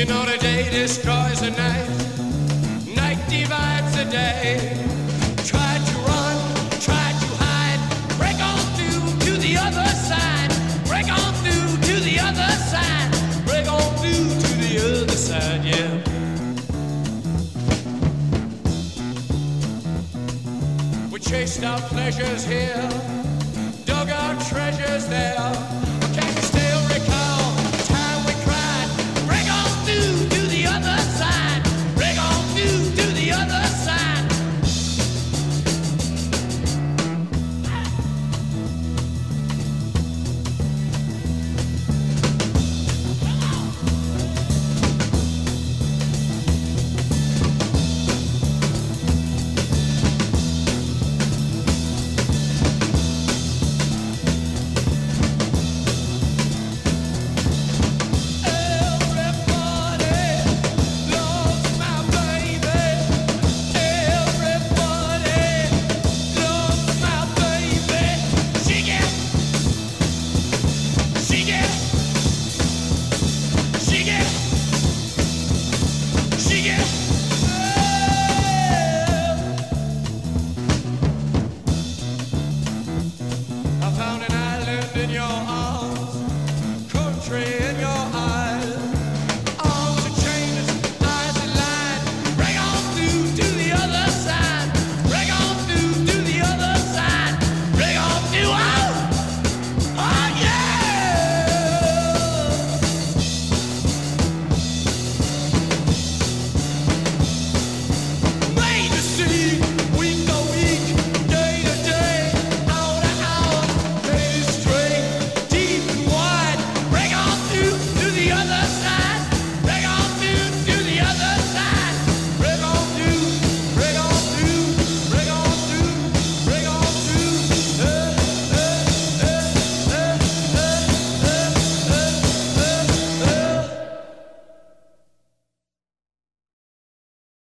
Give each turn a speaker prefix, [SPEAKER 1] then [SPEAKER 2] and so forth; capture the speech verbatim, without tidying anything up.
[SPEAKER 1] know the day destroys the night, night divides the day. Try to run, try to hide, break on through to the other side, break on through to the other side, break on through to the other side, yeah. We chased our pleasures here, dug our treasures there.